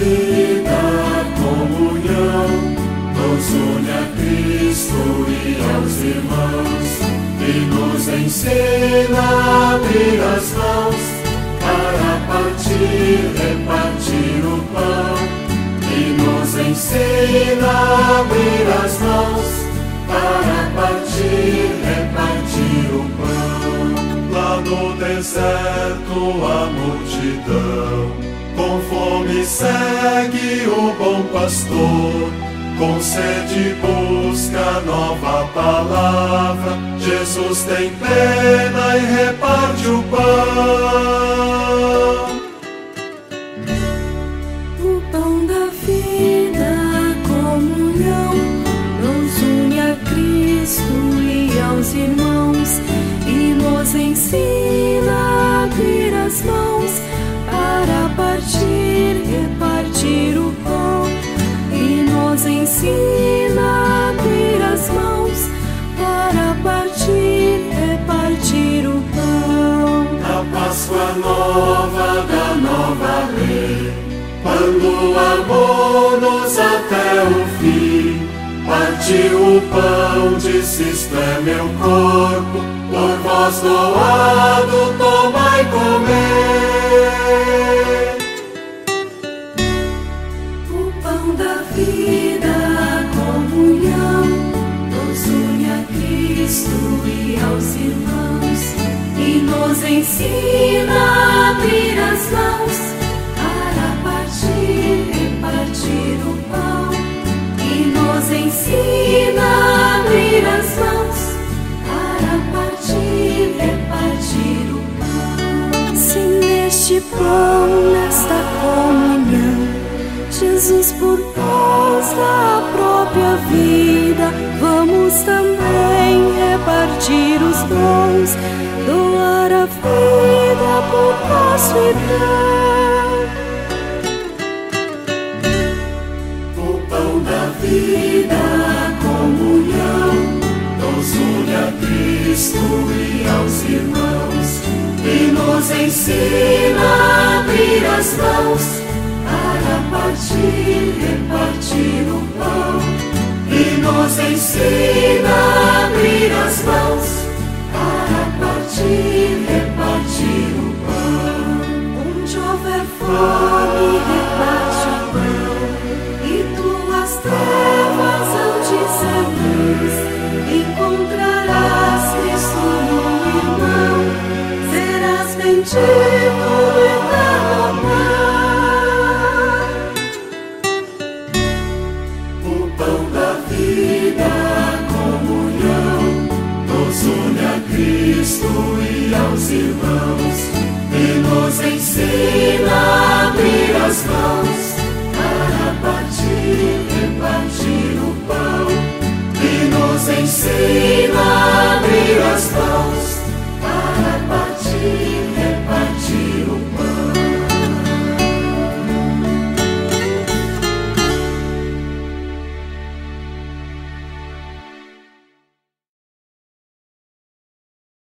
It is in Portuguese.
vida, comunhão, nos une a Cristo e aos irmãos, e nos ensina a abrir as mãos para partir, repartir o pão. E nos ensina a abrir as mãos para partir, repartir o pão. Lá no deserto a multidão com fome segue o bom pastor, com sede busca nova palavra. Jesus tem pena e reparte o pão. O pão da vida, a comunhão, nos une a Cristo e aos irmãos, e nos ensina a abrir as mãos para partir, repartir o pão. E nos ensina a abrir as mãos para partir, repartir o pão. A Páscoa nova da nova lei, quando amou-nos até o fim, partiu o pão, disse: isto é meu corpo, por vós doado, tomai e comei. O pão da vida, a comunhão, nos une a Cristo e aos irmãos, e nos ensina a abrir as mãos para partir, repartir o pão. E nos ensina a abrir as mãos para partir, repartir o pão. Se neste pão, nesta comunhão, Jesus por nós dá a própria vida, vamos também repartir os dons, doar a vida por nosso irmão. O pão da vida, a comunhão, nos une a Cristo e aos irmãos, e nos ensina a abrir as mãos para partir, repartir o pão. E nos ensina a abrir as mãos para partir, repartir o pão. Onde houver fome, reparte o pão, e tuas trevas hão de ser luz. Encontrarás Cristo no irmão, serás bendito no eterno pão. O pão da vida, a comunhão, nos une a Cristo e aos irmãos,